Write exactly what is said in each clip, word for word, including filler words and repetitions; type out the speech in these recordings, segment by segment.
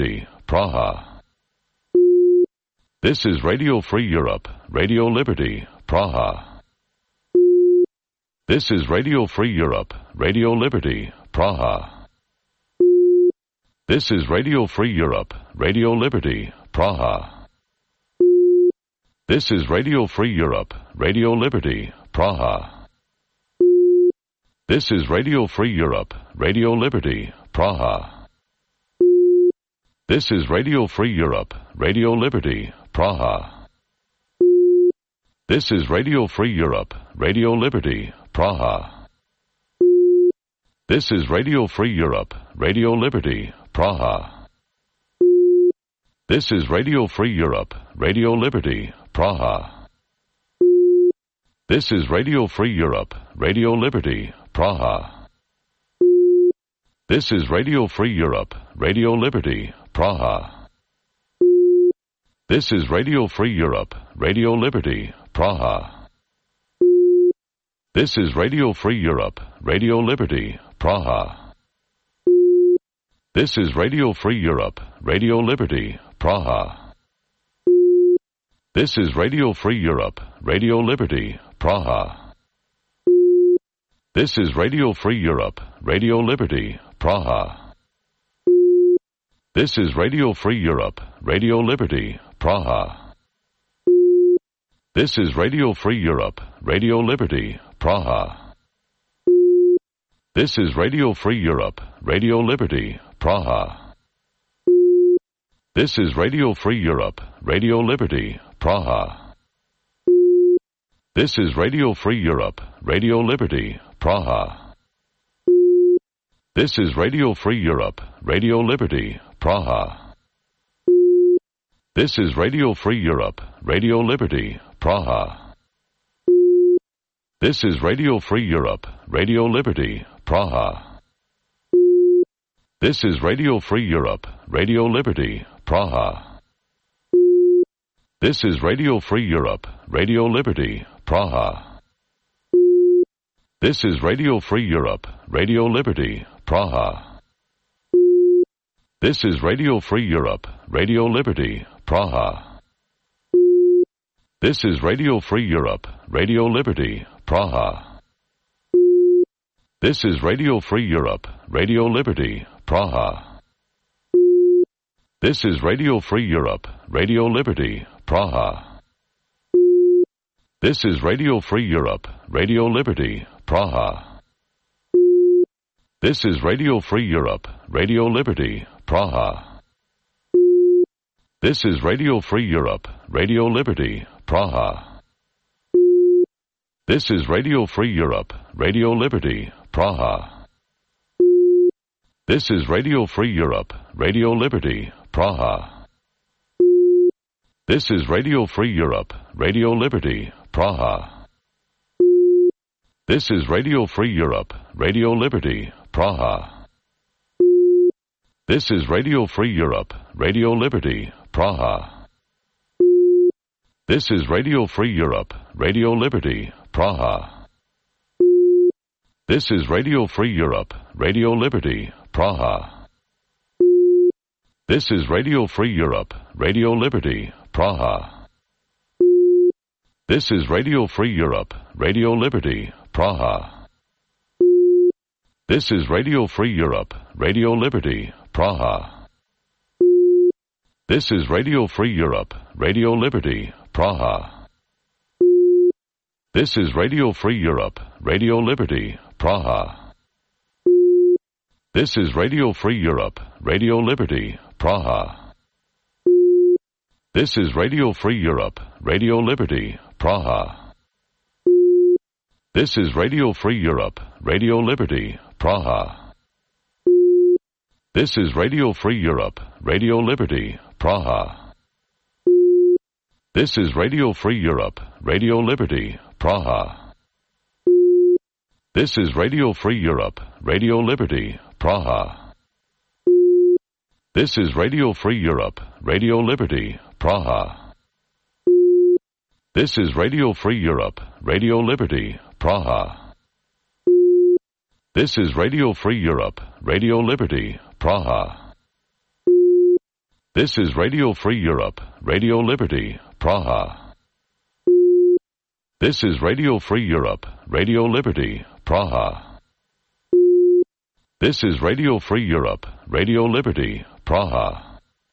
Liberty, Praha. This is Radio Free Europe, Radio Liberty, Praha. This is Radio Free Europe, Radio Liberty, Praha. This is Radio Free Europe, Radio Liberty, Praha. This is Radio Free Europe, Radio Liberty, Praha. This is Radio Free Europe, Radio Liberty, Praha. This is Radio Free Europe, Radio Liberty, Praha. This is Radio Free Europe, Radio Liberty, Praha. This is Radio Free Europe, Radio Liberty, Praha. This is Radio Free Europe, Radio Liberty, Praha. This is Radio Free Europe, Radio Liberty, Praha. This is Radio Free Europe, Radio Liberty, Praha. This is Radio Free Europe, Radio Liberty, Praha. This is Radio Free Europe, Radio Liberty, Praha. This is Radio Free Europe, Radio Liberty, Praha. This is Radio Free Europe, Radio Liberty, Praha. This is Radio Free Europe, Radio Liberty, Praha. This is Radio Free Europe, Radio Liberty, Praha. This is Radio Free Europe, Radio Liberty, Praha. This is Radio Free Europe, Radio Liberty, Praha. This is Radio Free Europe, Radio Liberty, Praha. This is Radio Free Europe, Radio Liberty, Praha. This is Radio Free Europe, Radio Liberty, Praha. This is Radio Free Europe, Radio Liberty, Praha. This is Radio Free Europe, Radio Liberty, Praha. This is Radio Free Europe, Radio Liberty, Praha. This is Radio Free Europe, Radio Liberty, Praha. This is Radio Free Europe, Radio Liberty, Praha. This is Radio Free Europe, Radio Liberty, Praha. This is Radio Free Europe, Radio Liberty, Praha. This is Radio Free Europe, Radio Liberty, Praha. This is Radio Free Europe, Radio Liberty, Praha. This is Radio Free Europe, Radio Liberty, Praha. This is Radio Free Europe, Radio Liberty, Praha. This is Radio Free Europe, Radio Liberty, Praha. This is Radio Free Europe, Radio Liberty, Praha. This is Radio Free Europe, Radio Liberty, Praha. This is Radio Free Europe, Radio Liberty, Praha. This is Radio Free Europe, Radio Liberty, Praha. This is Radio Free Europe, Radio Liberty, Praha. This is Radio Free Europe, Radio Liberty, Praha. This is Radio Free Europe, Radio Liberty, Praha. This is Radio Free Europe, Radio Liberty, Praha. This is Radio Free Europe, Radio Liberty, Praha. This is Radio Free Europe, Radio Liberty, Praha. This is Radio Free Europe, Radio Liberty, Praha. This is Radio Free Europe, Radio Liberty, Praha. This is Radio Free Europe, Radio Liberty, Praha. This is Radio Free Europe, Radio Liberty, Praha. This is Radio Free Europe, Radio Liberty, Praha. This is Radio Free Europe, Radio Liberty, Praha. This is Radio Free Europe, Radio Liberty, Praha. This is Radio Free Europe, Radio Liberty, Praha. This is Radio Free Europe, Radio Liberty, Praha. This is Radio Free Europe, Radio Liberty, Praha. This is Radio Free Europe, Radio Liberty, Praha. This is Radio Free Europe, Radio Liberty, Praha. This is Radio Free Europe, Radio Liberty, Praha. This is Radio Free Europe, Radio Liberty, Praha.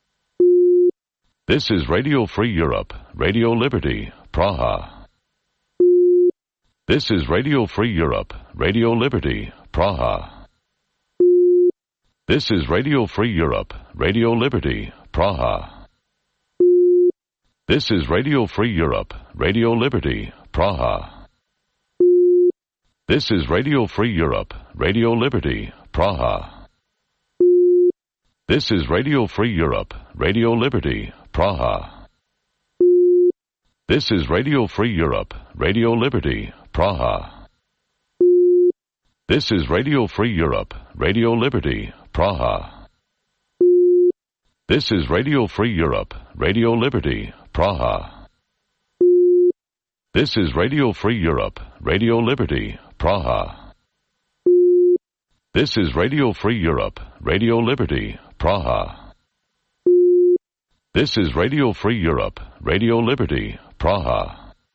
This is Radio Free Europe, Radio Liberty, Praha. This is Radio Free Europe, Radio Liberty, Praha. This is Radio Free Europe, Radio Liberty, Praha. This is Radio Free Europe, Radio Liberty, Praha. This is Radio Free Europe, Radio Liberty, Praha. This is Radio Free Europe, Radio Liberty, Praha. This is Radio Free Europe, Radio Liberty, Praha. This is Radio Free Europe, Radio Liberty, Praha. This is Radio Free Europe, Radio Liberty, Praha. This is Radio Free Europe, Radio Liberty, Praha. This is Radio Free Europe, Radio Liberty, Praha. This is Radio Free Europe, Radio Liberty, Praha.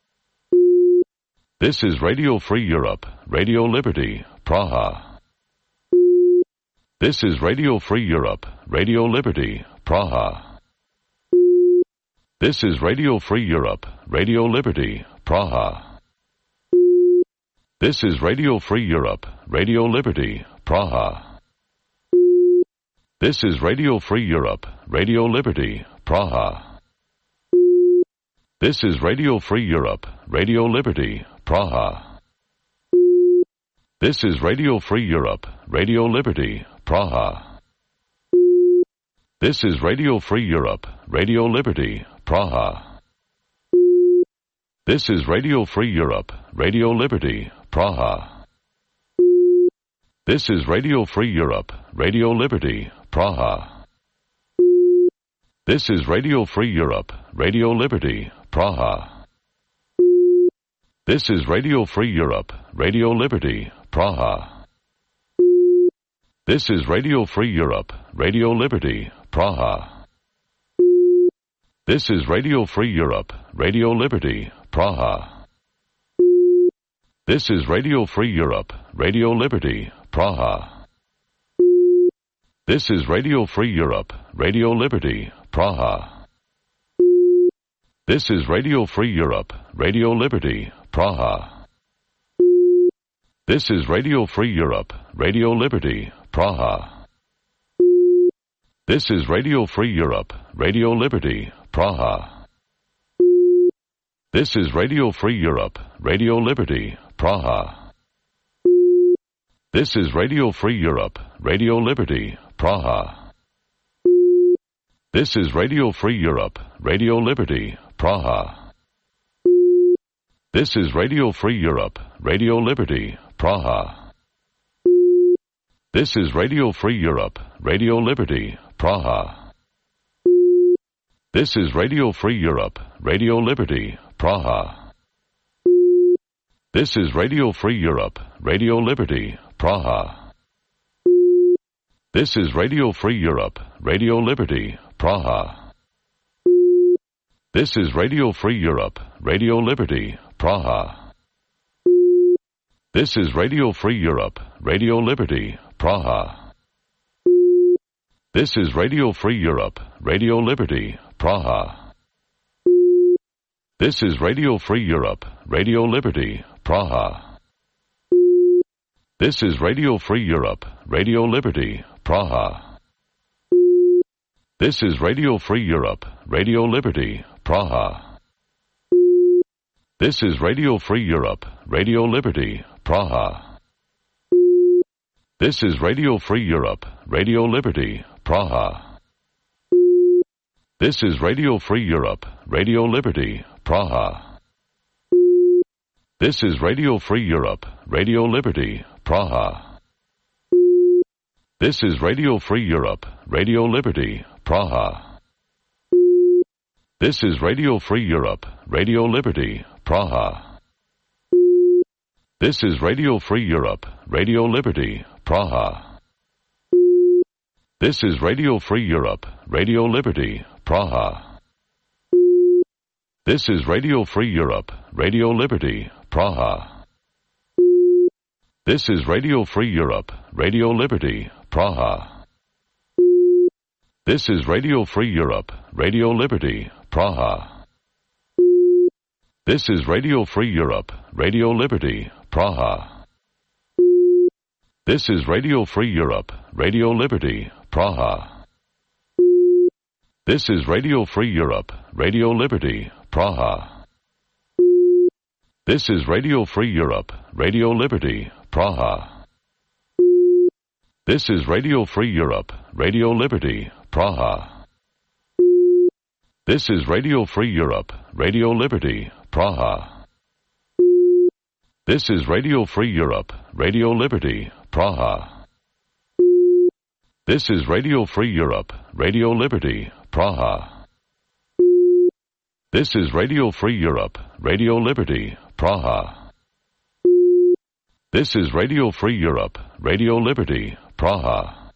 This is Radio Free Europe, Radio Liberty, Praha. This is Radio Free Europe, Radio Liberty, Praha. This is Radio Free Europe, Radio Liberty, Praha. This is Radio Free Europe, Radio Liberty, Praha. This is Radio Free Europe, Radio Liberty, Praha. This is Radio Free Europe, Radio Liberty, Praha. This is Radio Free Europe, Radio Liberty, Praha. This is Radio Free Europe, Radio Liberty, Praha. This is Radio Free Europe, Radio Liberty, Praha. This is Radio Free Europe, Radio Liberty, Praha. This is Radio Free Europe, Radio Liberty, Praha. This is Radio Free Europe, Radio Liberty, Praha. This is Radio Free Europe, Radio Liberty, Praha. This is Radio Free Europe, Radio Liberty, Praha. This is Radio Free Europe, Radio Liberty, Praha. This is Radio Free Europe, Radio Liberty, Praha. This is Radio Free Europe, Radio Liberty, Praha. This is Radio Free Europe, Radio Liberty, Praha. This is Radio Free Europe, Radio Liberty, Praha. This is Radio Free Europe, Radio Liberty, Praha. This is Radio Free Europe, Radio Liberty, Praha. This is Radio Free Europe, Radio Liberty, Praha. This is Radio Free Europe, Radio Liberty, Praha. This is Radio Free Europe, Radio Liberty, Praha. This is Radio Free Europe, Radio Liberty, Praha. This is Radio Free Europe, Radio Liberty, Praha. This is Radio Free Europe, Radio Liberty, Praha. This is Radio Free Europe, Radio Liberty, Praha. This is Radio Free Europe, Radio Liberty, Praha. This is Radio Free Europe, Radio Liberty, Praha. This is Radio Free Europe, Radio Liberty, Praha. This is Radio Free Europe, Radio Liberty, Praha. This is Radio Free Europe, Radio Liberty, Praha. This is Radio Free Europe, Radio Liberty, Praha. This is Radio Free Europe, Radio Liberty, Praha. This is Radio Free Europe, Radio Liberty, Praha. This is Radio Free Europe, Radio Liberty, Praha. This is Radio Free Europe, Radio Liberty, Praha. This is Radio Free Europe, Radio Liberty, Praha. This is Radio Free Europe, Radio Liberty, Praha. This is Radio Free Europe, Radio Liberty, Praha. This is Radio Free Europe, Radio Liberty, Praha. This is Radio Free Europe, Radio Liberty, Praha. This is Radio Free Europe, Radio Liberty, Praha. This is Radio Free Europe, Radio Liberty, Praha. This is Radio Free Europe, Radio Liberty, Praha. This is Radio Free Europe, Radio Liberty, Praha. This is Radio Free Europe, Radio Liberty, Praha. This is Radio Free Europe, Radio Liberty, Praha. This is Radio Free Europe, Radio Liberty, Praha. This is Radio Free Europe, Radio Liberty, Praha. This is Radio Free Europe, Radio Liberty, Praha. This is Radio Free Europe, Radio Liberty, Praha. This is Radio Free Europe, Radio Liberty, Praha.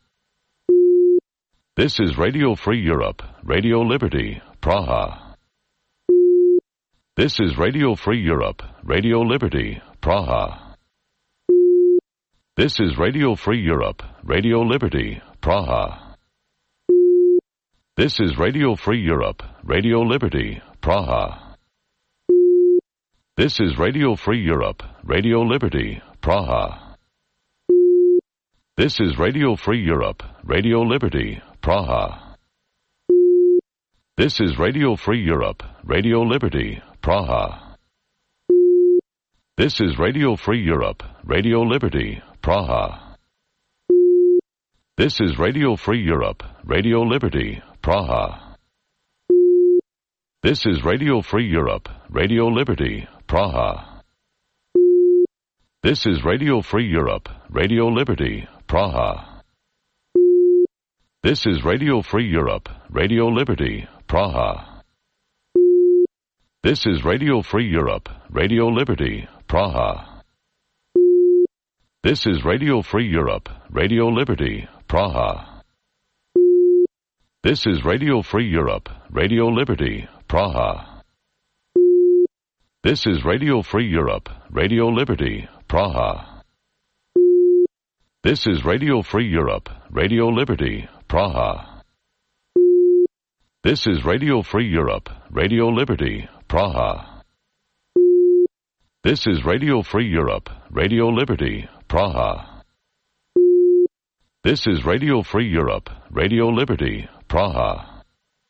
This is Radio Free Europe, Radio Liberty, Praha. This is Radio Free Europe, Radio Liberty, Praha. This is Radio Free Europe, Radio Liberty, Praha. This is Radio Free Europe, Radio Liberty, Praha. This is Radio Free Europe, Radio Liberty, Praha. This is Radio Free Europe, Radio Liberty, Praha. This is Radio Free Europe, Radio Liberty, Praha. This is Radio Free Europe, Radio Liberty, Praha. This is Radio Free Europe, Radio Liberty, Praha. This is Radio Free Europe, Radio Liberty, Praha. This is Radio Free Europe, Radio Liberty, Praha. This is Radio Free Europe, Radio Liberty, Praha. This is Radio Free Europe, Radio Liberty, Praha. This is Radio Free Europe, Radio Liberty, Praha. This is Radio Free Europe, Radio Liberty, Praha. This is Radio Free Europe, Radio Liberty, Praha. This is Radio Free Europe, Radio Liberty, Praha. This is Radio Free Europe, Radio Liberty, Praha. This is Radio Free Europe, Radio Liberty, Praha. This is Radio Free Europe, Radio Liberty, Praha.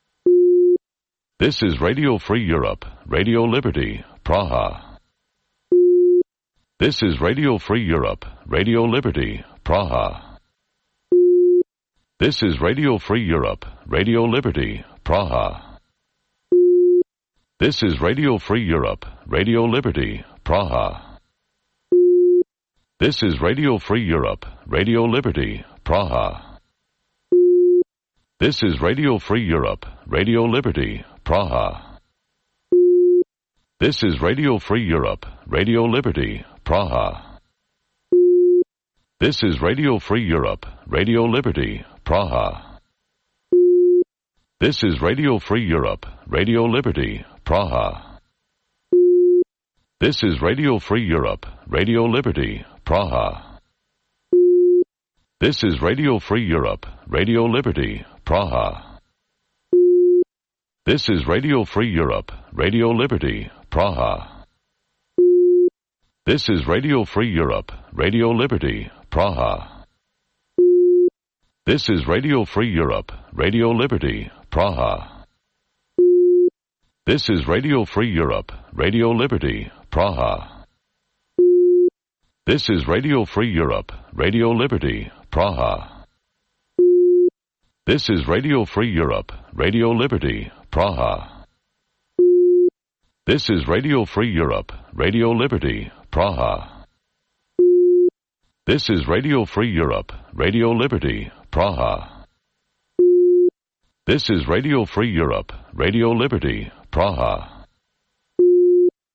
This is Radio Free Europe, Radio Liberty, Praha. This is Radio Free Europe, Radio Liberty, Praha. This is Radio Free Europe, Radio Liberty, Praha. This is Radio Free Europe, Radio Liberty, Praha. This is Radio Free Europe, Radio Liberty, Praha. This is Radio Free Europe, Radio Liberty, Praha. This is Radio Free Europe, Radio Liberty, Praha. This is Radio Free Europe, Radio Liberty, Praha. This is Radio Free Europe, Radio Liberty, Praha. This is Radio Free Europe, Radio Liberty, Praha. This is Radio Free Europe, Radio Liberty, Praha. This is Radio Free Europe, Radio Liberty, Praha. This is Radio Free Europe, Radio Liberty, Praha. This is Radio Free Europe, Radio Liberty, Praha. This is Radio Free Europe, Radio Liberty, Praha. This is Radio Free Europe, Radio Liberty, Praha. This is Radio Free Europe, Radio Liberty, Praha. This is Radio Free Europe, Radio Liberty, Praha. This is Radio Free Europe, Radio Liberty, Praha. This is Radio Free Europe, Radio Liberty, Praha.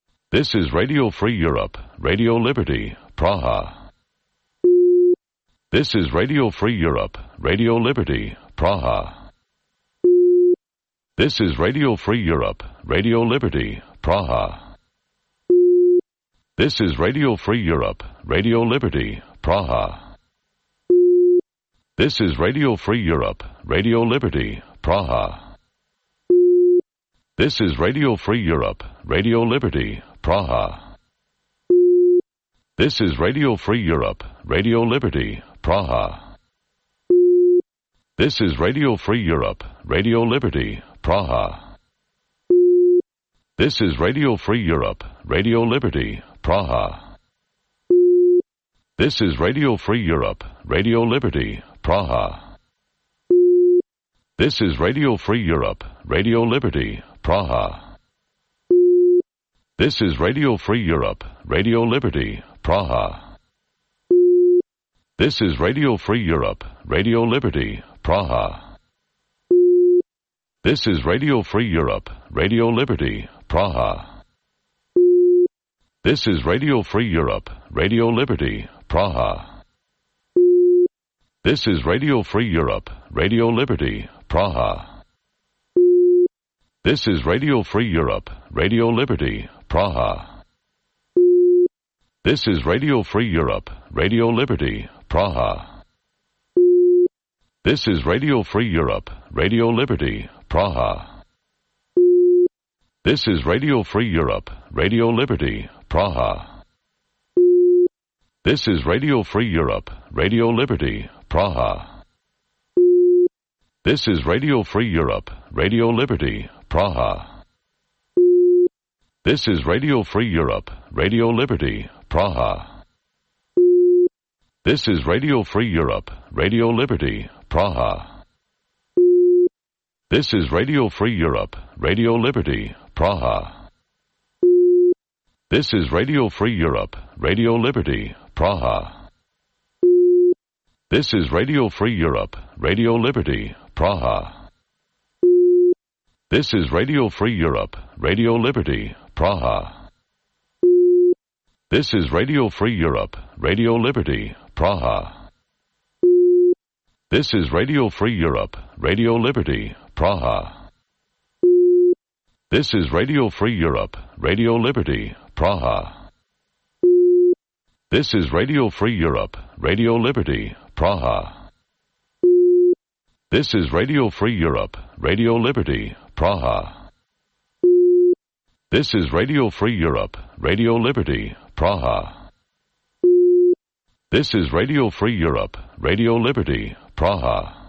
This is Radio Free Europe, Radio Liberty, Praha. This is Radio Free Europe, Radio Liberty, Praha. This is Radio Free Europe, Radio Liberty, Praha. This is Radio Free Europe, Radio Liberty, Praha. This is Radio Free Europe, Radio Liberty, Praha. This is Radio Free Europe, Radio Liberty, Praha. This is Radio Free Europe, Radio Liberty, Praha. This is Radio Free Europe, Radio Liberty, Praha. This is Radio Free Europe, Radio Liberty, Praha. This is Radio Free Europe, Radio Liberty, Praha. This is Radio Free Europe, Radio Liberty, Praha. This is Radio Free Europe, Radio Liberty, Praha. This is Radio Free Europe, Radio Liberty, Praha. This is Radio Free Europe, Radio Liberty, Praha. This is Radio Free Europe, Radio Liberty, Praha. This is Radio Free Europe, Radio Liberty, Praha. This is Radio Free Europe, Radio Liberty, Praha. This is Radio Free Europe, Radio Liberty, Praha. This is Radio Free Europe, Radio Liberty, Praha. This is Radio Free Europe, Radio Liberty, Praha. This is Radio Free Europe, Radio Liberty, Praha. This is Radio Free Europe, Radio Liberty, Praha. This is Radio Free Europe, Radio Liberty, Praha. This is Radio Free Europe, Radio Liberty, Praha. This is Radio Free Europe, Radio Liberty, Praha. This is Radio Free Europe, Radio Liberty, Praha. This is Radio Free Europe, Radio Liberty, Praha. This is Radio Free Europe, Radio Liberty, Praha. This is Radio Free Europe, Radio Liberty, Praha. This is Radio Free Europe, Radio Liberty, Praha. This is Radio Free Europe, Radio Liberty, Praha. This is Radio Free Europe, Radio Liberty, Praha. This is Radio Free Europe, Radio Liberty, Praha. This is Radio Free Europe, Radio Liberty, Praha. This is Radio Free Europe, Radio Liberty, Praha.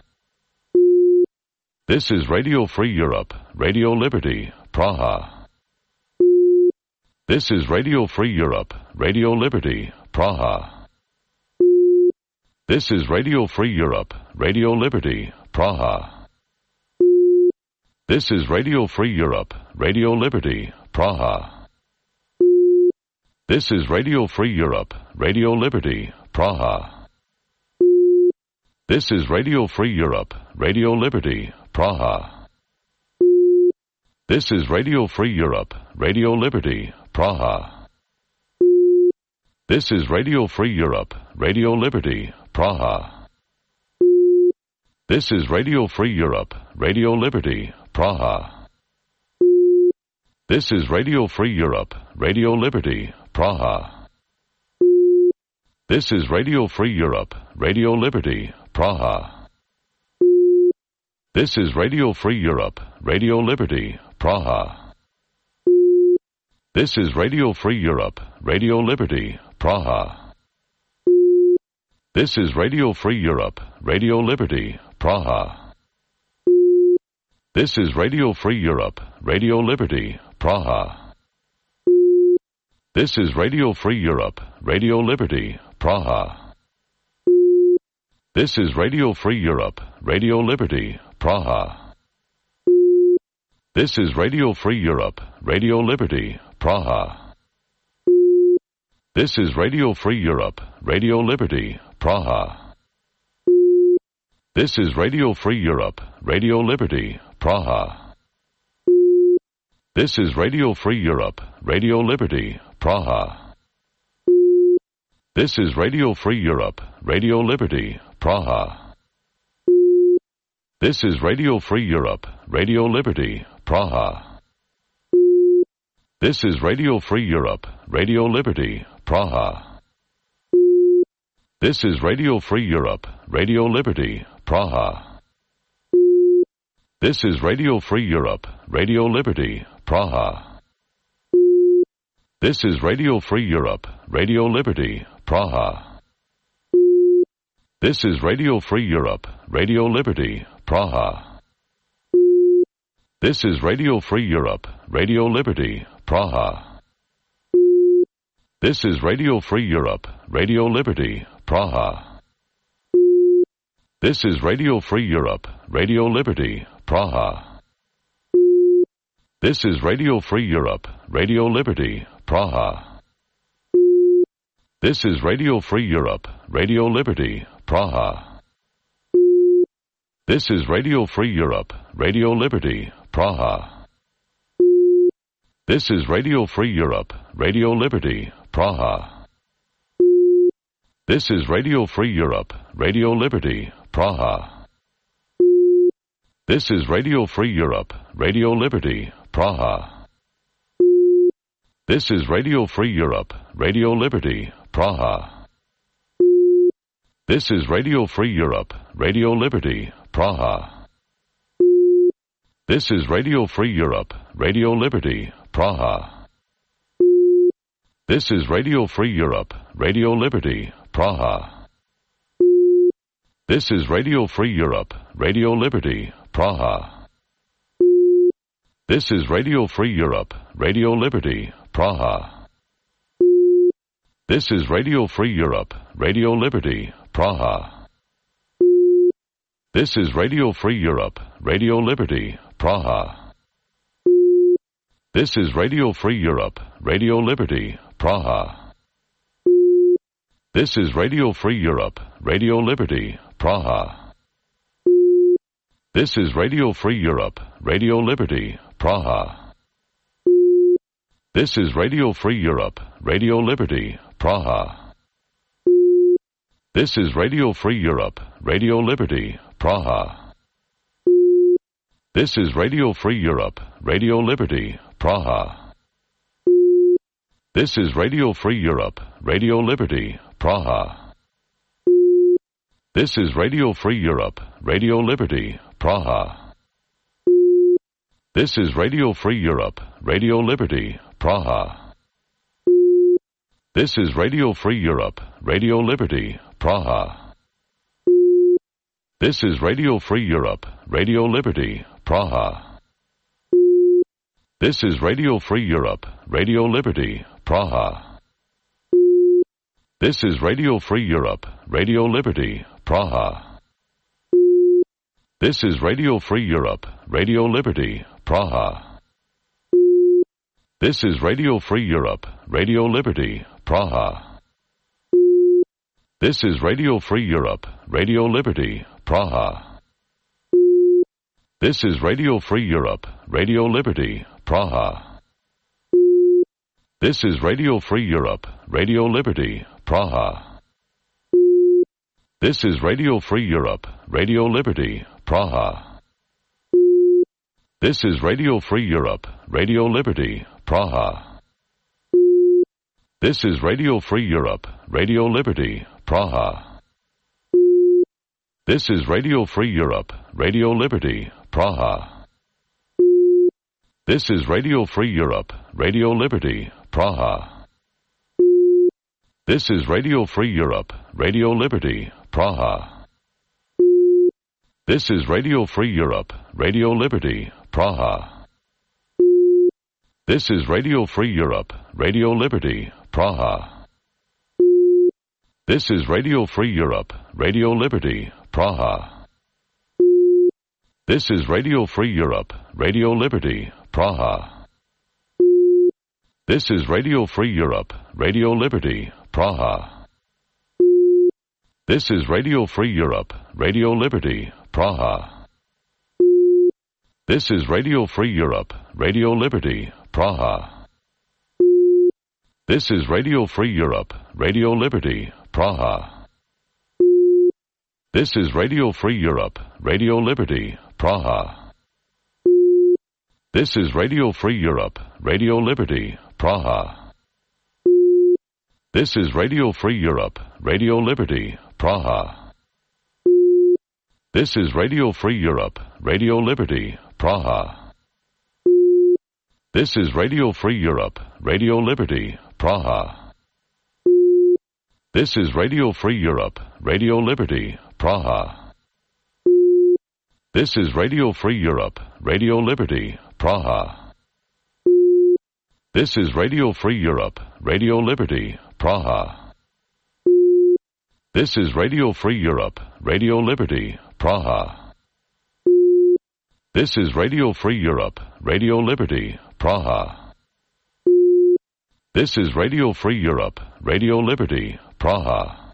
This is Radio Free Europe, Radio Liberty, Praha. This is Radio Free Europe, Radio Liberty, Praha. This is Radio Free Europe, Radio Liberty, Praha. This is Radio Free Europe, Radio Liberty, Praha. This is Radio Free Europe, Radio Liberty, Praha. This is Radio Free Europe, Radio Liberty, Praha. This is Radio Free Europe, Radio Liberty, Praha. This is Radio Free Europe, Radio Liberty, Praha. This is Radio Free Europe, Radio Liberty, Praha. This is Radio Free Europe, Radio Liberty, Praha. This is Radio Free Europe, Radio Liberty, Praha. This is Radio Free Europe, Radio Liberty, Praha. This is Radio Free Europe, Radio Liberty, Praha. This is Radio Free Europe, Radio Liberty, Praha. This is Radio Free Europe, Radio Liberty, Praha. This is Radio Free Europe, Radio Liberty, Praha. This is Radio Free Europe, Radio Liberty, Praha. This is Radio Free Europe, Radio Liberty, Praha. This is Radio Free Europe, Radio Liberty, Praha. This is Radio Free Europe, Radio Liberty, Praha. This is Radio Free Europe, Radio Liberty, Praha. This is Radio Free Europe, Radio Liberty, Praha. This is Radio Free Europe, Radio Liberty, Praha. This is Radio Free Europe, Radio Liberty, Praha. This is Radio Free Europe, Radio Liberty, Praha. This is Radio Free Europe, Radio Liberty, Praha. This is Radio Free Europe, Radio Liberty, Praha. This is Radio Free Europe, Radio Liberty, Praha. This is Radio Free Europe, Radio Liberty, Praha. This is Radio Free Europe, Radio Liberty, Praha. This is Radio Free Europe, Radio Liberty, Praha. This is Radio Free Europe, Radio Liberty, Praha. This is Radio Free Europe, Radio Liberty, Praha. This is Radio Free Europe, Radio Liberty, Praha. This is Radio Free Europe, Radio Liberty, Praha. This is Radio Free Europe, Radio Liberty, Praha. This is Radio Free Europe, Radio Liberty, Praha. This is Radio Free Europe, Radio Liberty, Praha. This is Radio Free Europe, Radio Liberty, Praha. This is Radio Free Europe, Radio Liberty, Praha. This is Radio Free Europe, Radio Liberty, Praha. This is Radio Free Europe, Radio Liberty, Praha. This is Radio Free Europe, Radio Liberty, Praha. This is Radio Free Europe, Radio Liberty, Praha. This is Radio Free Europe, Radio Liberty, Praha. This is Radio Free Europe, Radio Liberty, Praha. This is Radio Free Europe, Radio Liberty, Praha. This is Radio Free Europe, Radio Liberty, Praha. This is Radio Free Europe, Radio Liberty, Praha. This is Radio Free Europe, Radio Liberty, Praha. This is Radio Free Europe, Radio Liberty, Praha. This is Radio Free Europe, Radio Liberty, Praha. This is Radio Free Europe, Radio Liberty, Praha. This is Radio Free Europe, Radio Liberty, Praha. This is Radio Free Europe, Radio Liberty, Praha. This is Radio Free Europe, Radio Liberty, Praha. This is Radio Free Europe, Radio Liberty, Praha. This is Radio Free Europe, Radio Liberty, Praha. This is Radio Free Europe, Radio Liberty, Praha. This is Radio Free Europe, Radio Liberty, Praha. This is Radio Free Europe, Radio Liberty, Praha. This is Radio Free Europe, Radio Liberty, Praha. This is Radio Free Europe, Radio Liberty, Praha. This is Radio Free Europe, Radio Liberty, Praha. This is Radio Free Europe, Radio Liberty, Praha. This is Radio Free Europe, Radio Liberty, Praha. This is Radio Free Europe, Radio Liberty, Praha. This is Radio Free Europe, Radio Liberty, Praha. This is Radio Free Europe, Radio Liberty, Praha. This is Radio Free Europe, Radio Liberty, Praha. This is Radio Free Europe, Radio Liberty, Praha. This is Radio Free Europe, Radio Liberty, Praha. This is Radio Free Europe, Radio Liberty, Praha. This is Radio Free Europe, Radio Liberty, Praha. This is Radio Free Europe, Radio Liberty, Praha. This is Radio Free Europe, Radio Liberty, Praha. This is Radio Free Europe, Radio Liberty, Praha. This is Radio Free Europe, Radio Liberty, Praha. This is Radio Free Europe, Radio Liberty, Praha. This is Radio Free Europe, Radio Liberty, Praha. This is Radio Free Europe, Radio Liberty, Praha. This is Radio Free Europe, Radio Liberty, Praha. This is Radio Free Europe, Radio Liberty, Praha. This is Radio Free Europe, Radio Liberty, Praha. This is Radio Free Europe, Radio Liberty, Praha. This is Radio Free Europe, Radio Liberty, Praha. This is Radio Free Europe, Radio Liberty, Praha. This is Radio Free Europe, Radio Liberty, Praha.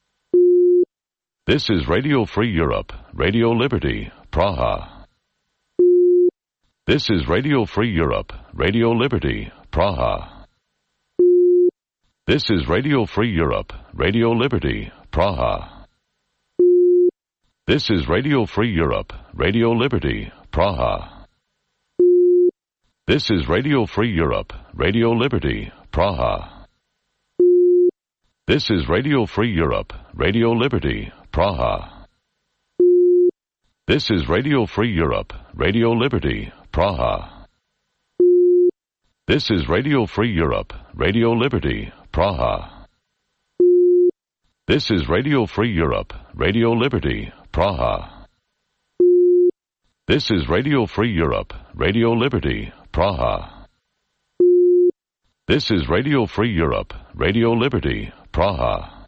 This is Radio Free Europe, Radio Liberty, Praha. This is Radio Free Europe, Radio Liberty, Praha. This is Radio Free Europe, Radio Liberty, Praha. This is Radio Free Europe, Radio Liberty, Praha. This is Radio Free Europe, Radio Liberty, Praha. This is Radio Free Europe, Radio Liberty, Praha. This is Radio Free Europe, Radio Liberty, Praha. This is Radio Free Europe, Radio Liberty, Praha. This is Radio Free Europe, Radio Liberty, Praha. This is Radio Free Europe, Radio Liberty, Praha. This is Radio Free Europe, Radio Liberty, Praha.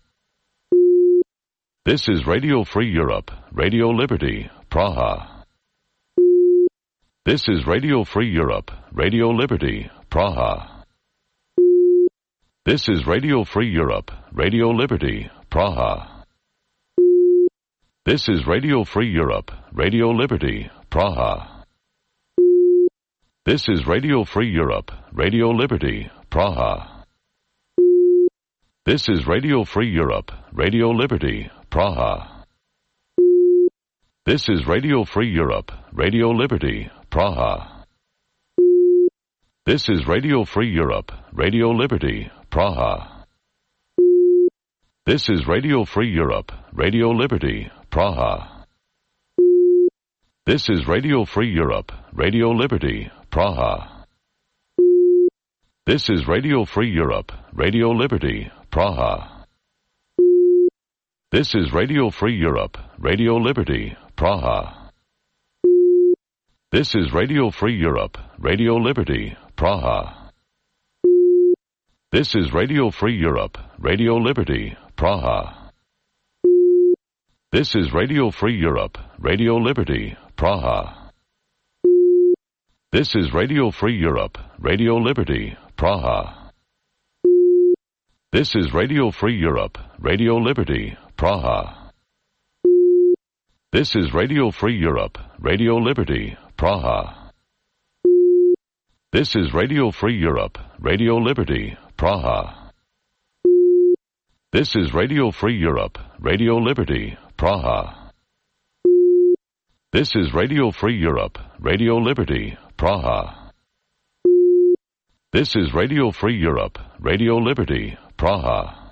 This is Radio Free Europe, Radio Liberty, Praha. This is Radio Free Europe, Radio Liberty, Praha. This is Radio Free Europe, Radio Liberty, Praha. This is Radio Free Europe, Radio Liberty, Praha. This is Radio Free Europe, Radio Liberty, Praha. This is Radio Free Europe, Radio Liberty, Praha. This is Radio Free Europe, Radio Liberty, Praha. This is Radio Free Europe, Radio Liberty, Praha. This is Radio Free Europe, Radio Liberty, Praha. This is Radio Free Europe, Radio Liberty, Praha. This is Radio Free Europe, Radio Liberty, Praha. This is Radio Free Europe, Radio Liberty, Praha. This is Radio Free Europe, Radio Liberty, Praha. This is Radio Free Europe, Radio Liberty, Praha. This is Radio Free Europe, Radio Liberty, Praha. This is Radio Free Europe, Radio Liberty, Praha. This is Radio Free Europe, Radio Liberty, Praha. This is Radio Free Europe, Radio Liberty, Praha. This is Radio Free Europe, Radio Liberty, Praha. This is Radio Free Europe, Radio Liberty, Praha. This is Radio Free Europe, Radio Liberty, Praha. This is Radio Free Europe, Radio Liberty, Praha.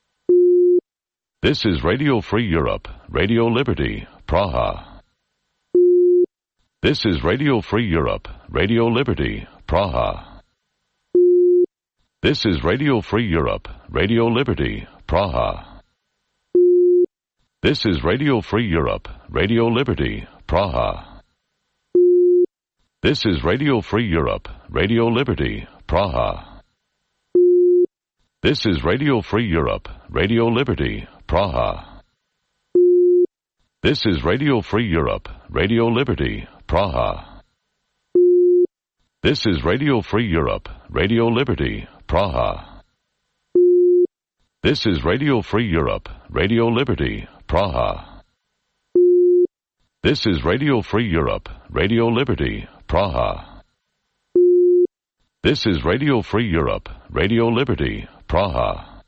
This is Radio Free Europe, Radio Liberty, Praha. This is Radio Free Europe, Radio Liberty, Praha. This is Radio Free Europe, Radio Liberty, Praha. This is Radio Free Europe, Radio Liberty, Praha. This is Radio Free Europe, Radio Liberty, Praha. This is Radio Free Europe, Radio Liberty, Praha. This is Radio Free Europe, Radio Liberty, Praha. This is Radio Free Europe, Radio Liberty, Praha. This is Radio Free Europe, Radio Liberty, Praha. This is Radio Free Europe, Radio Liberty, Praha. This is Radio Free Europe, Radio Liberty, Praha.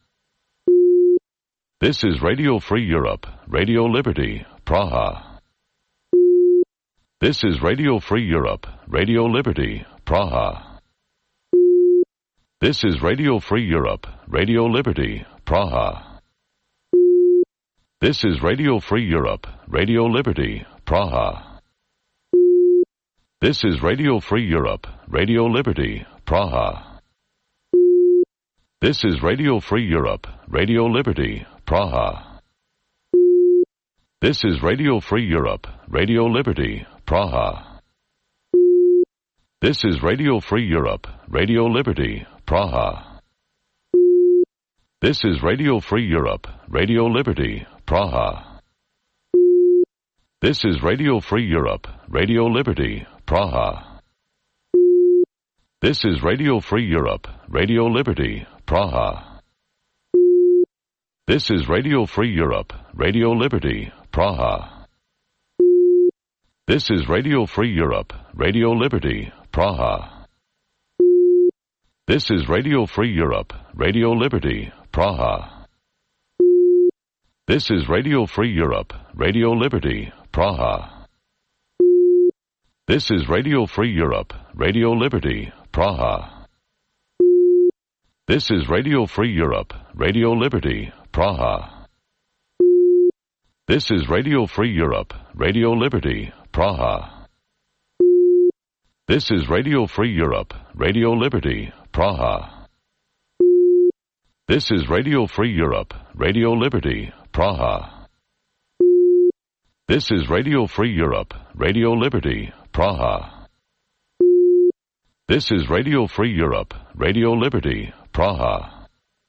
This is Radio Free Europe, Radio Liberty, Praha. This is Radio Free Europe, Radio Liberty, Praha. This is Radio Free Europe, Radio Liberty, Praha. This is Radio Free Europe, Radio Liberty, Praha. This is Radio Free Europe, Radio Liberty, Praha. This is Radio Free Europe, Radio Liberty, Praha. This is Radio Free Europe, Radio Liberty, Praha. This is Radio Free Europe, Radio Liberty, Praha. This is Radio Free Europe, Radio Liberty, Praha. This is Radio Free Europe, Radio Liberty, Praha. This is Radio Free Europe, Radio Liberty, Praha. This is Radio Free Europe, Radio Liberty, Praha. This is Radio Free Europe, Radio Liberty, Praha. This is Radio Free Europe, Radio Liberty, Praha. This is Radio Free Europe, Radio Liberty, Praha. This is Radio Free Europe, Radio Liberty, Praha. This is Radio Free Europe, Radio Liberty, Praha. This is Radio Free Europe, Radio Liberty, Praha. This is Radio Free Europe, Radio Liberty, Praha. This is Radio Free Europe, Radio Liberty, Praha. This is Radio Free Europe, Radio Liberty, Praha. This is Radio Free Europe, Radio Liberty, Praha.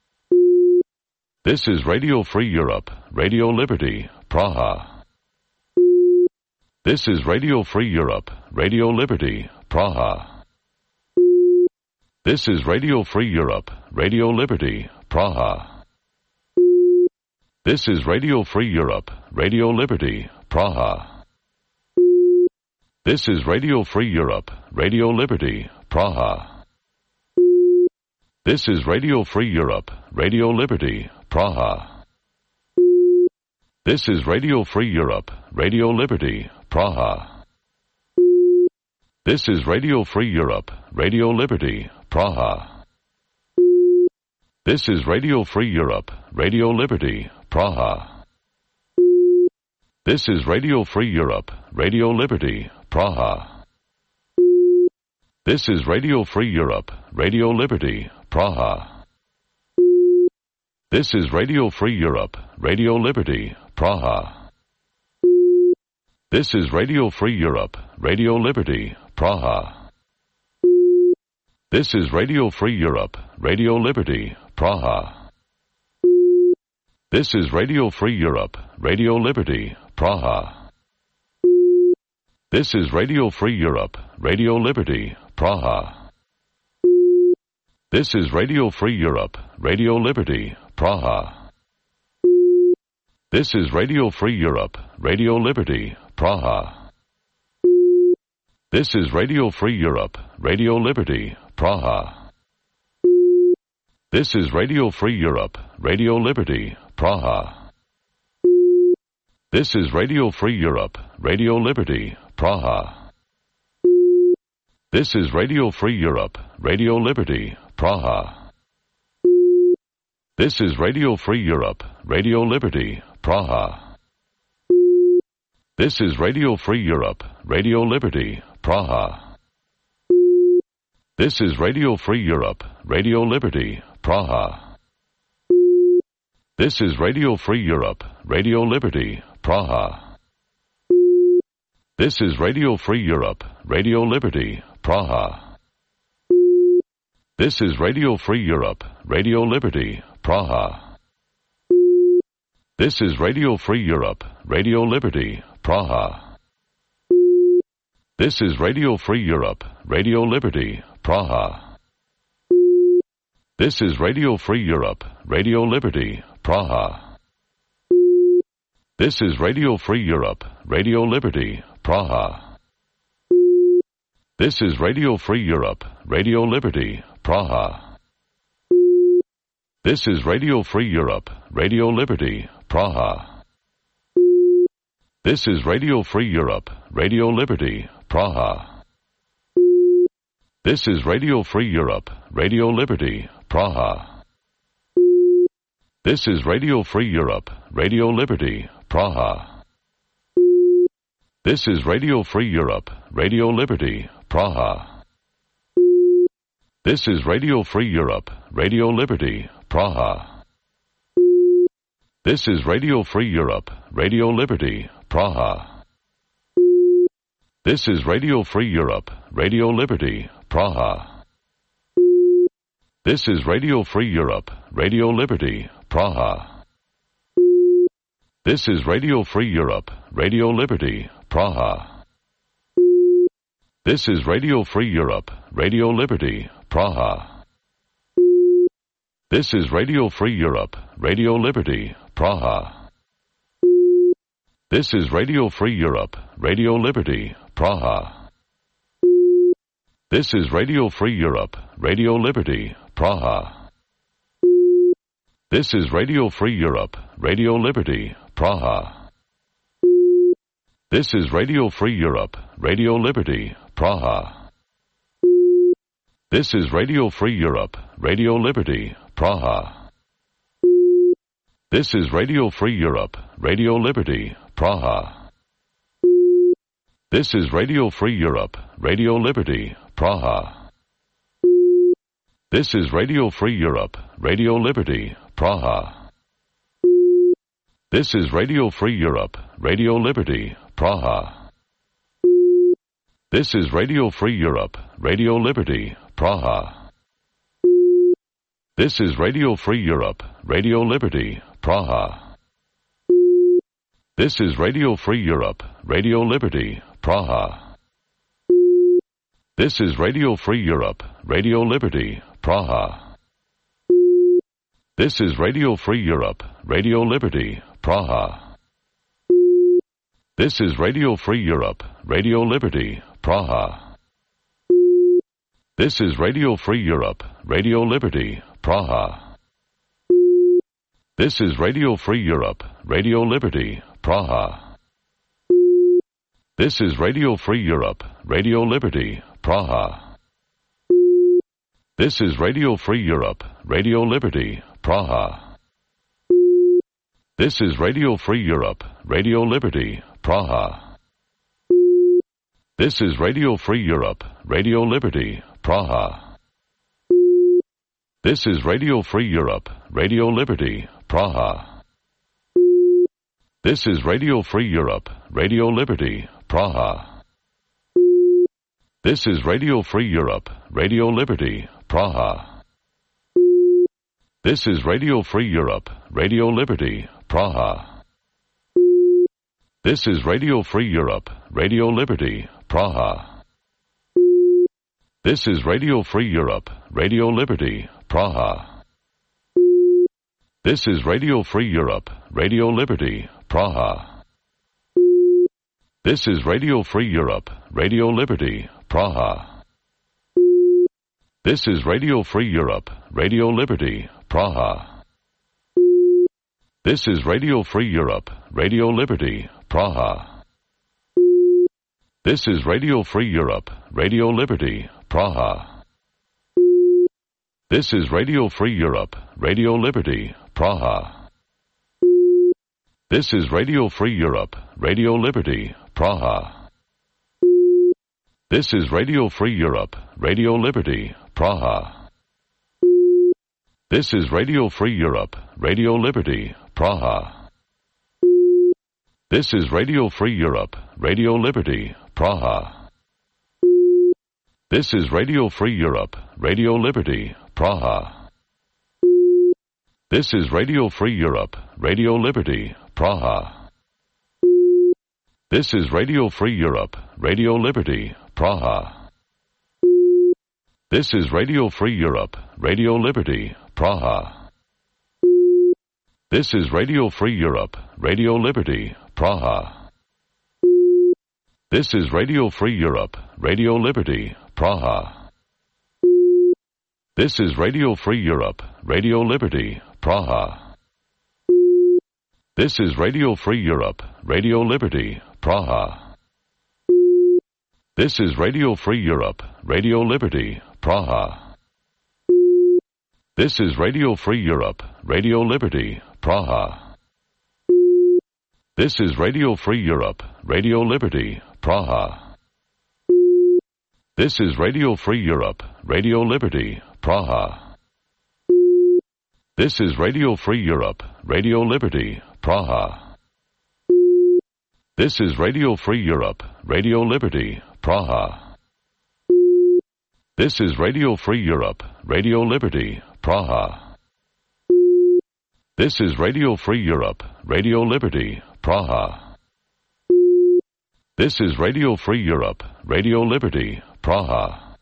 This is Radio Free Europe, Radio Liberty, Praha. This is Radio Free Europe, Radio Liberty, Praha. This is Radio Free Europe, Radio Liberty, Praha. This is Radio Free Europe, Radio Liberty, Praha. This is Radio Free Europe, Radio Liberty, Praha. This is Radio Free Europe, Radio Liberty, Praha. This is Radio Free Europe, Radio Liberty, Praha. This is Radio Free Europe, Radio Liberty, Praha. This is Radio Free Europe, Radio Liberty, Praha. This is Radio Free Europe, Radio Liberty, Praha. This is Radio Free Europe, Radio Liberty, Praha. This is Radio Free Europe, Radio Liberty, Praha. This is Radio Free Europe, Radio Liberty, Praha. This is Radio Free Europe, Radio Liberty, Praha. This is Radio Free Europe, Radio Liberty, Praha. This is Radio Free Europe, Radio Liberty, Praha. This is Radio Free Europe, Radio Liberty, Praha. This is Radio Free Europe, Radio Liberty, Praha. This is Radio Free Europe, Radio Liberty, Praha. This is Radio Free Europe, Radio Liberty, Praha. This is Radio Free Europe, Radio Liberty, Praha. This is Radio Free Europe, Radio Liberty, Praha. This is Radio Free Europe, Radio Liberty, Praha. This is Radio Free Europe, Radio Liberty, Praha. This is Radio Free Europe, Radio Liberty, Praha. This is Radio Free Europe, Radio Liberty, Praha. This is Radio Free Europe, Radio Liberty, Praha. This is Radio Free Europe, Radio Liberty, Praha. This is Radio Free Europe, Radio Liberty, Praha. This is Radio Free Europe, Radio Liberty, Praha. This is Radio Free Europe, Radio Liberty, Praha. This is Radio Free Europe, Radio Liberty, Praha. This is Radio Free Europe, Radio Liberty, Praha. This is Radio Free Europe, Radio Liberty, Praha. This is Radio Free Europe, Radio Liberty, Praha. This is Radio Free Europe, Radio Liberty, Praha. This is Radio Free Europe, Radio Liberty, Praha. This is Radio Free Europe, Radio Liberty, Praha. This is Radio Free Europe, Radio Liberty, Praha. This is Radio Free Europe, Radio Liberty, Praha. This is Radio Free Europe, Radio Liberty, Praha. This is Radio Free Europe, Radio Liberty, Praha. This is Radio Free Europe, Radio Liberty, Praha. This is Radio Free Europe, Radio Liberty, Praha. This is Radio Free Europe, Radio Liberty, Praha. This is Radio Free Europe, Radio Liberty, Praha. This is Radio Free Europe, Radio Liberty, Praha. This is Radio Free Europe, Radio Liberty, Praha. This is Radio Free Europe, Radio Liberty, Praha. This is Radio Free Europe, Radio Liberty, Praha. This is Radio Free Europe, Radio Liberty, Praha. This is Radio Free Europe, Radio Liberty, Praha. This is Radio Free Europe, Radio Liberty, Praha. This is Radio Free Europe, Radio Liberty, Praha. This is Radio Free Europe, Radio Liberty, Praha. This is Radio Free Europe, Radio Liberty, Praha. This is Radio Free Europe, Radio Liberty, Praha. This is Radio Free Europe, Radio Liberty, Praha. This is Radio Free Europe, Radio Liberty, Praha. This is Radio Free Europe, Radio Liberty, Praha. This is Radio Free Europe, Radio Liberty, Praha. This is Radio Free Europe, Radio Liberty, Praha. This is Radio Free Europe, Radio Liberty, Praha. This is Radio Free Europe, Radio Liberty, Praha. This is Radio Free Europe, Radio Liberty, Praha. This is Radio Free Europe, Radio Liberty, Praha. This is Radio Free Europe, Radio Liberty, Praha. This is Radio Free Europe, Radio Liberty, Praha. This is Radio Free Europe, Radio Liberty, Praha. This is Radio Free Europe, Radio Liberty, Praha. This is Radio Free Europe, Radio Liberty, Praha. This is Radio Free Europe, Radio Liberty, Praha. This is Radio Free Europe, Radio Liberty, Praha. This is Radio Free Europe, Radio Liberty, Praha. This is Radio Free Europe, Radio Liberty, Praha. This is Radio Free Europe, Radio Liberty, Praha. This is Radio Free Europe, Radio Liberty, Praha. This is Radio Free Europe, Radio Liberty, Praha. This is Radio Free Europe, Radio Liberty, Praha. This is Radio Free Europe, Radio Liberty, Praha. This is Radio Free Europe, Radio Liberty, Praha. This is Radio Free Europe, Radio Liberty, Praha. This is Radio Free Europe, Radio Liberty, Praha. This is Radio Free Europe, Radio Liberty, Praha. This is Radio Free Europe, Radio Liberty, Praha. This is Radio Free Europe, Radio Liberty, Praha. This is Radio Free Europe, Radio Liberty, Praha. This is Radio Free Europe, Radio Liberty, Praha. This is Radio Free Europe, Radio Liberty, Praha. This is Radio Free Europe, Radio Liberty, Praha. This is Radio Free Europe, Radio Liberty, Praha. This is Radio Free Europe, Radio Liberty, Praha. This is Radio Free Europe, Radio Liberty, Praha. This is Radio Free Europe, Radio Liberty, Praha. This is Radio Free Europe, Radio Liberty, Praha. This is Radio Free Europe, Radio Liberty, Praha. This is Radio Free Europe, Radio Liberty, Praha. This is Radio Free Europe, Radio Liberty, Praha. This is Radio Free Europe, Radio Liberty, Praha.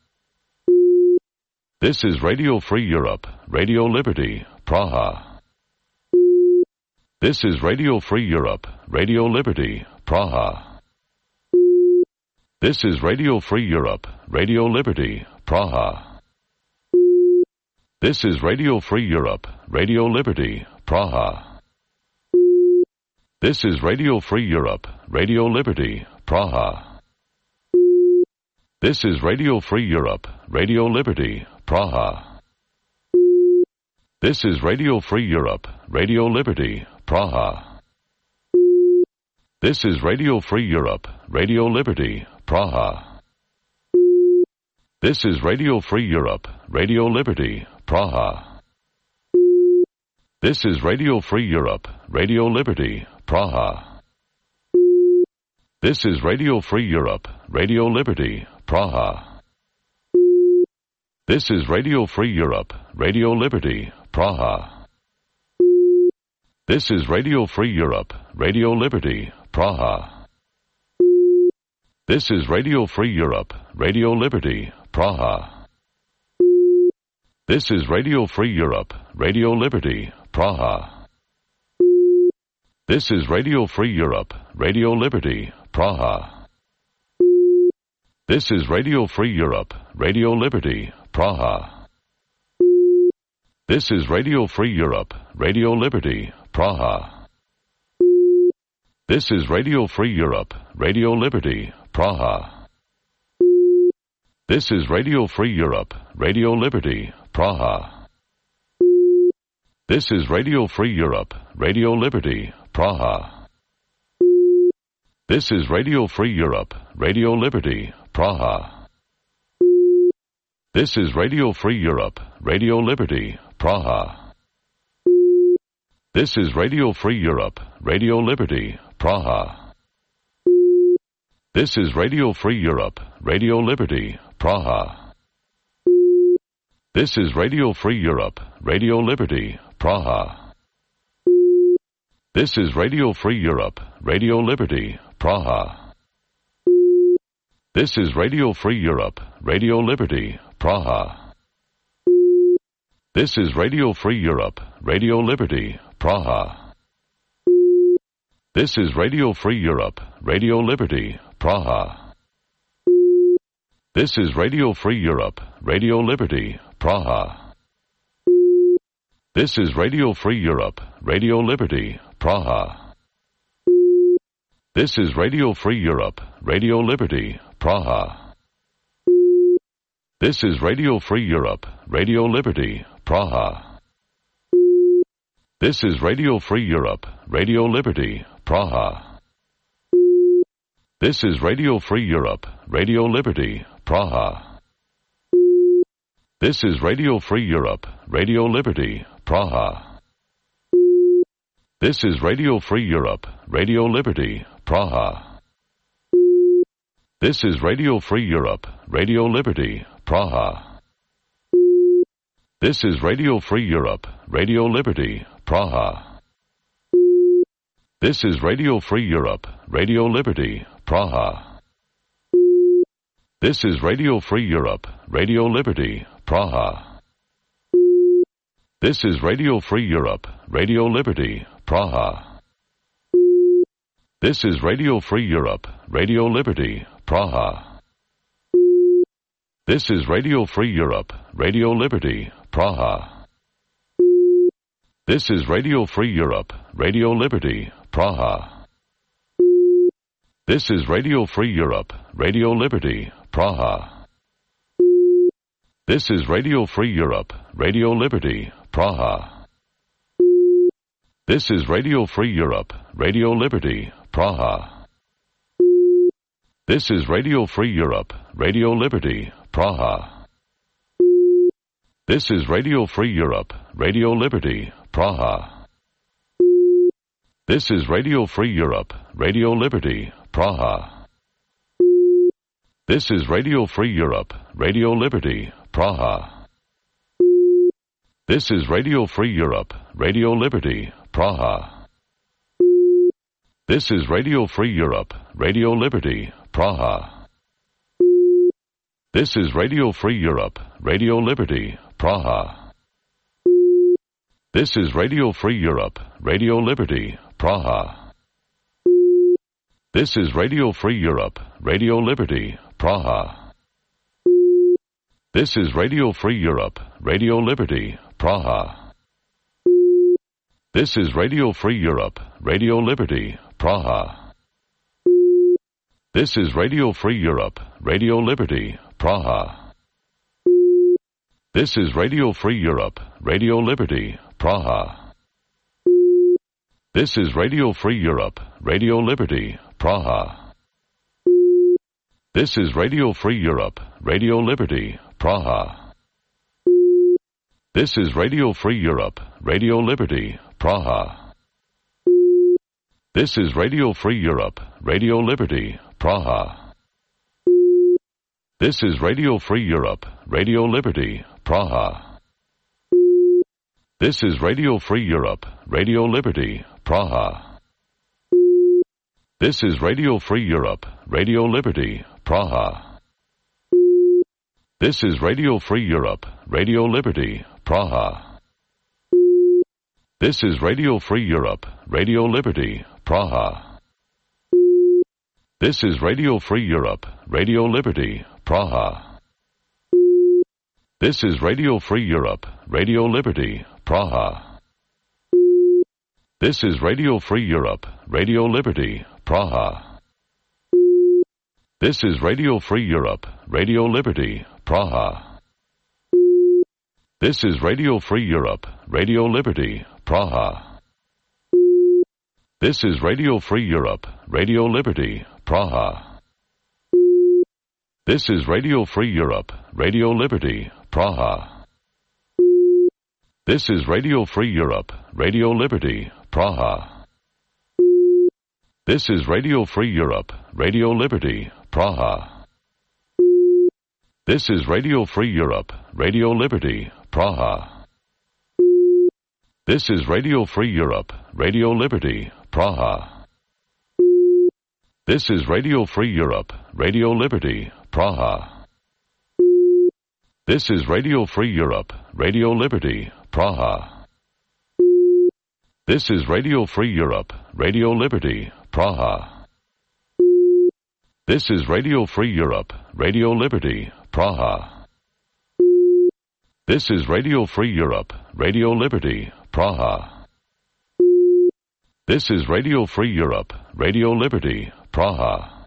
This is Radio Free Europe, Radio Liberty, Praha. This is Radio Free Europe, Radio Liberty, Praha. This is Radio Free Europe, Radio Liberty, Praha. This is Radio Free Europe, Radio Liberty, Praha. This is Radio Free Europe, Radio Liberty, Praha. This is Radio Free Europe, Radio Liberty, Praha. This is Radio Free Europe, Radio Liberty, Praha. This is Radio Free Europe, Radio Liberty, Praha. This is Radio Free Europe, Radio Liberty, Praha. This is Radio Free Europe, Radio Liberty, Praha. This is Radio Free Europe, Radio Liberty, Praha. This is Radio Free Europe, Radio Liberty, Praha. This is Radio Free Europe, Radio Liberty, Praha. This is Radio Free Europe, Radio Liberty, Praha. This is Radio Free Europe, Radio Liberty, Praha. This is Radio Free Europe, Radio Liberty, Praha. This is Radio Free Europe, Radio Liberty, Praha. This is Radio Free Europe, Radio Liberty, Praha. This is Radio Free Europe, Radio Liberty, Praha. This is Radio Free Europe, Radio Liberty, Praha. This is Radio Free Europe, Radio Liberty, Praha. This is Radio Free Europe, Radio Liberty, Praha. This is Radio Free Europe, Radio Liberty, Praha. This is Radio Free Europe, Radio Liberty, Praha. This is Radio Free Europe, Radio Liberty, Praha. This is Radio Free Europe, Radio Liberty, Praha. This is Radio Free Europe, Radio Liberty, Praha. This is Radio Free Europe, Radio Liberty, Praha. This is Radio Free Europe, Radio Liberty, Praha. This is Radio Free Europe, Radio Liberty, Praha. This is Radio Free Europe, Radio Liberty, Praha. This is Radio Free Europe, Radio Liberty, Praha. This is Radio Free Europe, Radio Liberty, Praha. This is Radio Free Europe, Radio Liberty, Praha. This is Radio Free Europe, Radio Liberty, Praha. This is Radio Free Europe, Radio Liberty, Praha. This is Radio Free Europe, Radio Liberty, Praha. This is Radio Free Europe, Radio Liberty, Praha. This is Radio Free Europe, Radio Liberty, Praha. This is Radio Free Europe, Radio Liberty, Praha. This is Radio Free Europe, Radio Liberty, Praha. This is Radio Free Europe, Radio Liberty, Praha. This is Radio Free Europe, Radio Liberty, Praha. This is Radio Free Europe, Radio Liberty, Praha. This is Radio Free Europe, Radio Liberty, Praha. This is Radio Free Europe, Radio Liberty, Praha. This is Radio Free Europe, Radio Liberty, Praha. This is Radio Free Europe, Radio Liberty, Praha. This is Radio Free Europe, Radio Liberty, Praha. This is Radio Free Europe, Radio Liberty, Praha. This is Radio Free Europe, Radio Liberty, Praha. This is Radio Free Europe, Radio Liberty, Praha. This is Radio Free Europe, Radio Liberty, Praha. This is Radio Free Europe, Radio Liberty, Praha. This is Radio Free Europe, Radio Liberty, Praha. This is Radio Free Europe, Radio Liberty, Praha. This is Radio Free Europe, Radio Liberty, Praha. This is Radio Free Europe, Radio Liberty, Praha. This is Radio Free Europe, Radio Liberty, Praha. This is Radio Free Europe, Radio Liberty, Praha. This is Radio Free Europe, Radio Liberty, Praha. This is Radio Free Europe, Radio Liberty, Praha. This is Radio Free Europe, Radio Liberty, Praha. This is Radio Free Europe, Radio Liberty, Praha. This is Radio Free Europe, Radio Liberty, Praha. This is Radio Free Europe, Radio Liberty, Praha. This is Radio Free Europe, Radio Liberty, Praha. This is Radio Free Europe, Radio Liberty, Praha. This is Radio Free Europe, Radio Liberty, Praha. This is Radio Free Europe, Radio Liberty, Praha. This is Radio Free Europe, Radio Liberty, Praha. This is Radio Free Europe, Radio Liberty, Praha. This is Radio Free Europe, Radio Liberty, Praha. This is Radio Free Europe, Radio Liberty, Praha. This is Radio Free Europe, Radio Liberty, Praha. This is Radio Free Europe, Radio Liberty, Praha. This is Radio Free Europe, Radio Liberty, Praha. This is Radio Free Europe, Radio Liberty, Praha. This is Radio Free Europe, Radio Liberty, Praha. This is Radio Free Europe, Radio Liberty, Praha. This is Radio Free Europe, Radio Liberty, Praha. This is Radio Free Europe, Radio Liberty, Praha. This is Radio Free Europe, Radio Liberty, Praha. This is Radio Free Europe, Radio Liberty, Praha. This is Radio Free Europe, Radio Liberty, Praha. This is Radio Free Europe, Radio Liberty, Praha. This is Radio Free Europe, Radio Liberty, Praha. This is Radio Free Europe, Radio Liberty, Praha.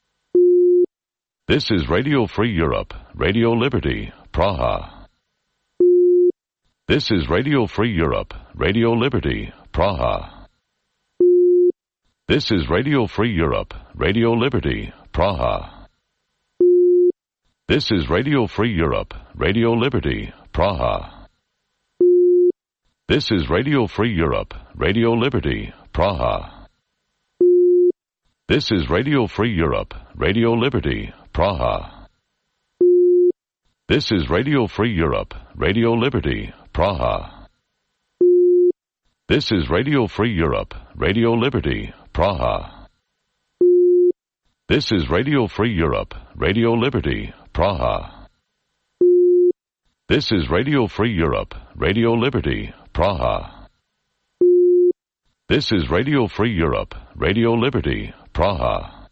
This is Radio Free Europe, Radio Liberty, Praha. This is Radio Free Europe, Radio Liberty, Praha. This is Radio Free Europe, Radio Liberty, Praha. This is Radio Free Europe, Radio Liberty, Praha. This is Radio Free Europe, Radio Liberty, Praha. This is Radio Free Europe, Radio Liberty, Praha. This is Radio Free Europe, Radio Liberty, Praha. This is Radio Free Europe, Radio Liberty, Praha. This is Radio Free Europe, Radio Liberty, Praha. This is Radio Free Europe, Radio Liberty, Praha. This is Radio Free Europe, Radio Liberty, Praha.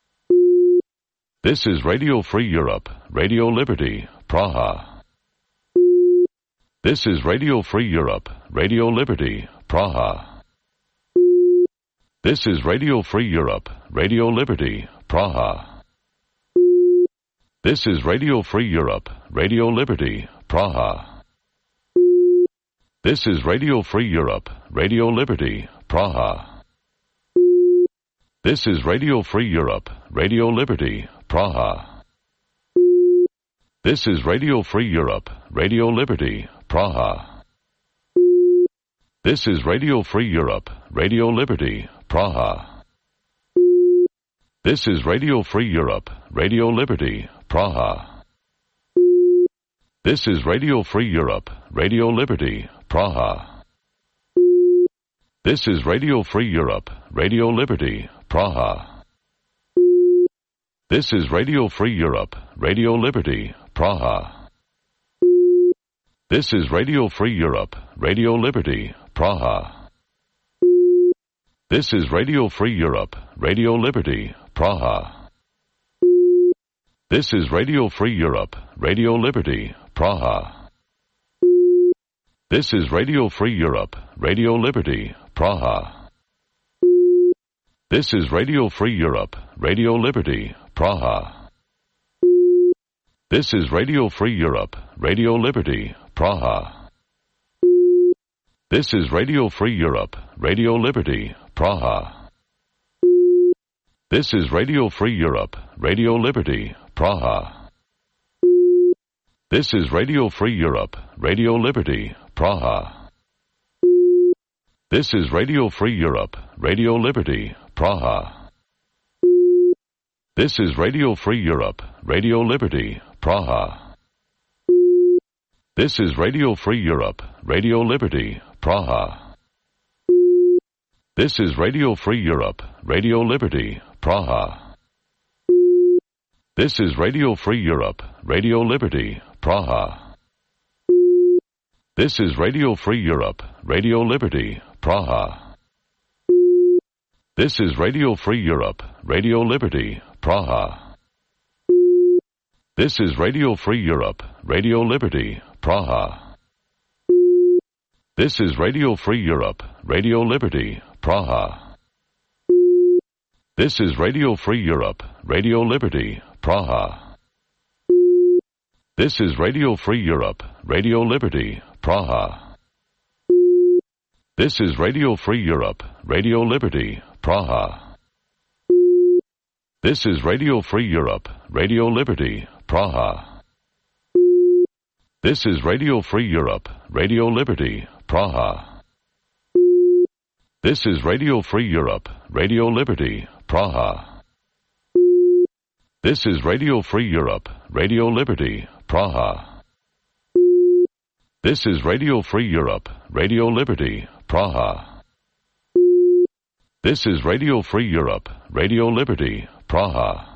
This is Radio Free Europe, Radio Liberty, Praha. This is Radio Free Europe, Radio Liberty, Praha. This is Radio Free Europe, Radio Liberty, Praha. This is Radio Free Europe, Radio Liberty, Praha. This is Radio Free Europe, Radio Liberty, Praha. This is Radio Free Europe, Radio Liberty, Praha. This is Radio Free Europe, Radio Liberty, Praha. This is Radio Free Europe, Radio Liberty, Praha. This is Radio Free Europe, Radio Liberty, Praha. This is Radio Free Europe, Radio Liberty, Praha. This is Radio Free Europe, Radio Liberty, Praha. This is Radio Free Europe, Radio Liberty, Praha. This is Radio Free Europe, Radio Liberty, Praha. This is Radio Free Europe, Radio Liberty, Praha. This is Radio Free Europe, Radio Liberty, Praha. This is Radio Free Europe, Radio Liberty, Praha. This is Radio Free Europe, Radio Liberty, Praha. This is Radio Free Europe, Radio Liberty, Praha. This is Radio Free Europe, Radio Liberty, Praha. This is Radio Free Europe, Radio Liberty, Praha. This is Radio Free Europe, Radio Liberty, Praha. This is Radio Free Europe, Radio Liberty, Praha. This is Radio Free Europe, Radio Liberty, Praha. This is Radio Free Europe, Radio Liberty, Praha. This is Radio Free Europe, Radio Liberty, Praha. This is Radio Free Europe, Radio Liberty, Praha. This is Radio Free Europe, Radio Liberty, Praha. This is Radio Free Europe, Radio Liberty, Praha. This is Radio Free Europe, Radio Liberty, Praha. This is Radio Free Europe, Radio Liberty, Praha. This is Radio Free Europe, Radio Liberty, Praha. This is Radio Free Europe, Radio Liberty, Praha. This is Radio Free Europe, Radio Liberty, Praha. This is Radio Free Europe, Radio Liberty, Praha. This is Radio Free Europe, Radio Liberty, Praha. This is Radio Free Europe, Radio Liberty, Praha. This is Radio Free Europe, Radio Liberty, Praha. This is Radio Free Europe, Radio Liberty, Praha. This is Radio Free Europe, Radio Liberty, Praha.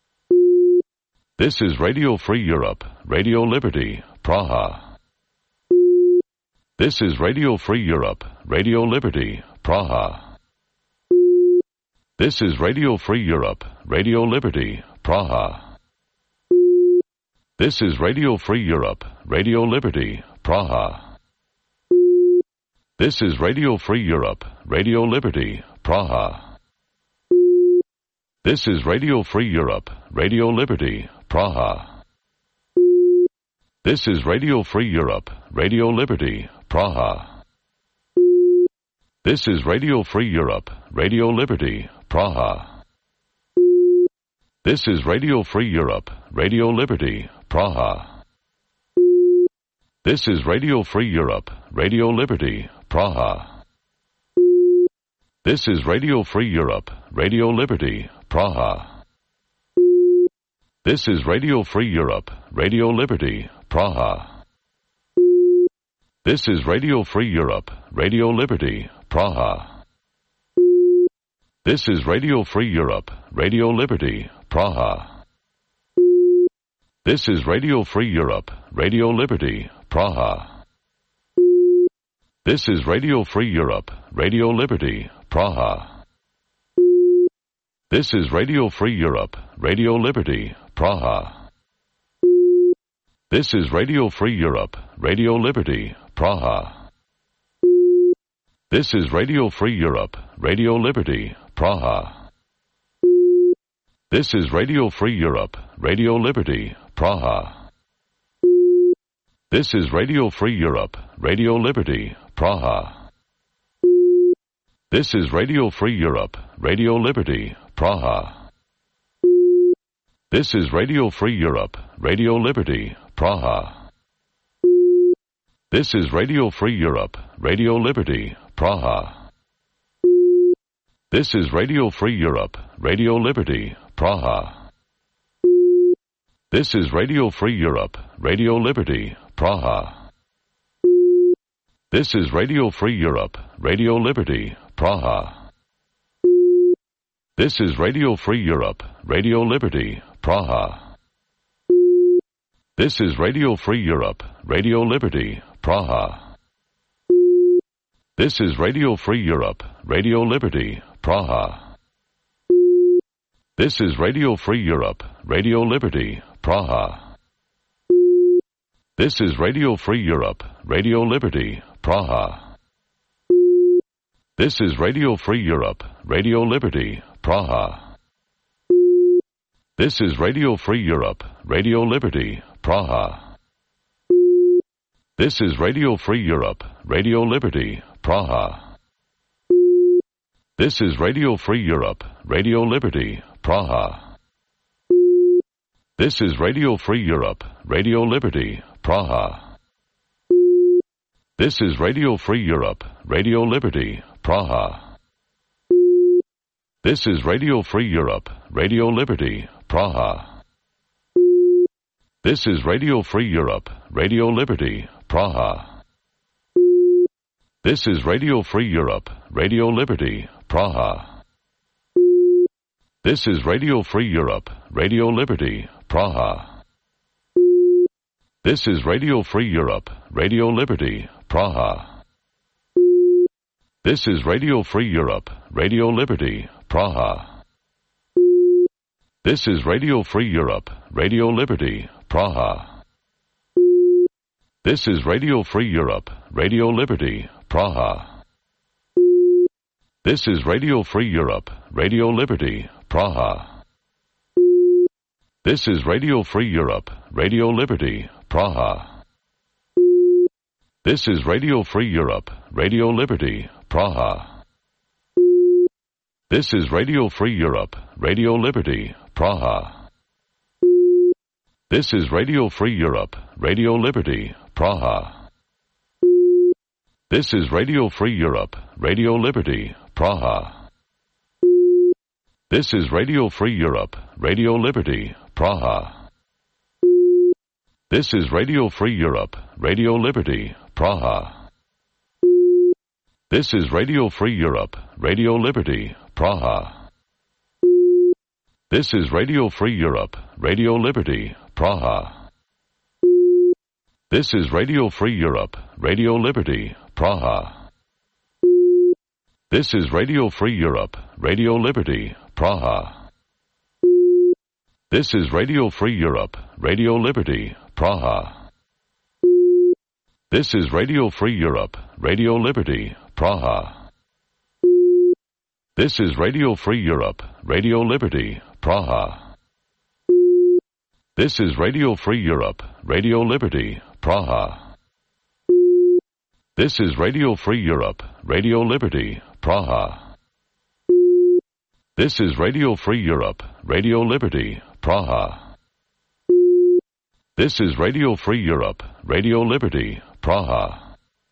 This is Radio Free Europe, Radio Liberty, Praha. This is Radio Free Europe, Radio Liberty, Praha. This is Radio Free Europe, Radio Liberty, Praha. This is Radio Free Europe, Radio Liberty, Praha. This is Radio Free Europe, Radio Liberty, Praha. This is Radio Free Europe, Radio Liberty, Praha. This is Radio Free Europe, Radio Liberty, Praha. This is Radio Free Europe, Radio Liberty, Praha. This is Radio Free Europe, Radio Liberty, Praha. This is Radio Free Europe, Radio Liberty, Praha. This is Radio Free Europe, Radio Liberty, Praha. This is Radio Free Europe, Radio Liberty, Praha. This is Radio Free Europe, Radio Liberty, Praha. This is Radio Free Europe, Radio Liberty, Praha. This is Radio Free Europe, Radio Liberty, Praha. This is Radio Free Europe, Radio Liberty, Praha. This is Radio Free Europe, Radio Liberty, Praha. This is Radio Free Europe, Radio Liberty, Praha. This is Radio Free Europe, Radio Liberty, Praha. This is Radio Free Europe, Radio Liberty, Praha. This is Radio Free Europe, Radio Liberty, Praha. This is Radio Free Europe, Radio Liberty, Praha. This is Radio Free Europe, Radio Liberty, Praha. This is Radio Free Europe, Radio Liberty, Praha. This is Radio Free Europe, Radio Liberty, Praha. This is Radio Free Europe, Radio Liberty, Praha. This is Radio Free Europe, Radio Liberty, Praha. This is Radio Free Europe, Radio Liberty, Praha. This is Radio Free Europe, Radio Liberty, Praha. This is Radio Free Europe, Radio Liberty, Praha. This is Radio Free Europe, Radio Liberty, Praha. This is Radio Free Europe, Radio Liberty, Praha. This is Radio Free Europe, Radio Liberty, Praha. This is Radio Free Europe, Radio Liberty, Praha. This is Radio Free Europe, Radio Liberty, Praha. This is Radio Free Europe, Radio Liberty, Praha. This is Radio Free Europe, Radio Liberty, Praha. This is Radio Free Europe, Radio Liberty, Praha. This is Radio Free Europe, Radio Liberty, Praha. This is Radio Free Europe, Radio Liberty, Praha. This is Radio Free Europe, Radio Liberty, Praha. This is Radio Free Europe, Radio Liberty, Praha. This is Radio Free Europe, Radio Liberty, Praha. This is Radio Free Europe, Radio Liberty, Praha. This is Radio Free Europe, Radio Liberty, Praha. This is Radio Free Europe, Radio Liberty, Praha. This is Radio Free Europe, Radio Liberty, Praha. This is Radio Free Europe, Radio Liberty, Praha. This is Radio Free Europe, Radio Liberty, Praha. This is Radio Free Europe, Radio Liberty, Praha. This is Radio Free Europe, Radio Liberty, Praha. This is Radio Free Europe, Radio Liberty, Praha. This is Radio Free Europe, Radio Liberty, Praha. This is Radio Free Europe, Radio Liberty, Praha. This is Radio Free Europe, Radio Liberty, Praha. This is Radio Free Europe, Radio Liberty, Praha. This is Radio Free Europe, Radio Liberty, Praha. This is Radio Free Europe, Radio Liberty, Praha. This is Radio Free Europe, Radio Liberty, Praha. This is Radio Free Europe, Radio Liberty, Praha. This is Radio Free Europe, Radio Liberty, Praha. This is Radio Free Europe, Radio Liberty, Praha. This is Radio Free Europe, Radio Liberty, Praha. This is Radio Free Europe, Radio Liberty, Praha. This is Radio Free Europe, Radio Liberty, Praha.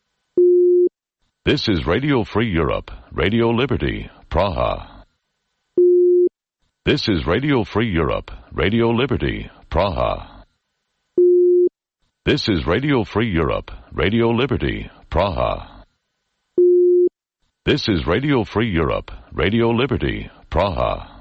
This is Radio Free Europe, Radio Liberty, Praha. This is Radio Free Europe, Radio Liberty, Praha. This is Radio Free Europe, Radio Liberty, Praha. This is Radio Free Europe, Radio Liberty, Praha.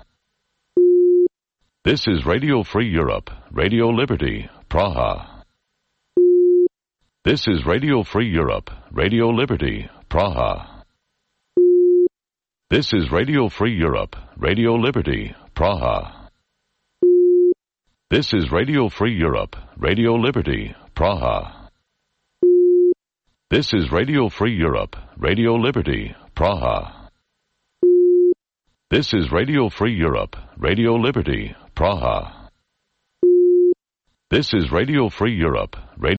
This is Radio Free Europe, Radio Liberty, Praha. This is Radio Free Europe, Radio Liberty, Praha. This is Radio Free Europe, Radio Liberty, Praha. This is Radio Free Europe, Radio Liberty, Praha. This is Radio Free Europe, Radio Liberty, Praha. This is Radio Free Europe, Radio Liberty, Praha. This is Radio Free Europe, Radio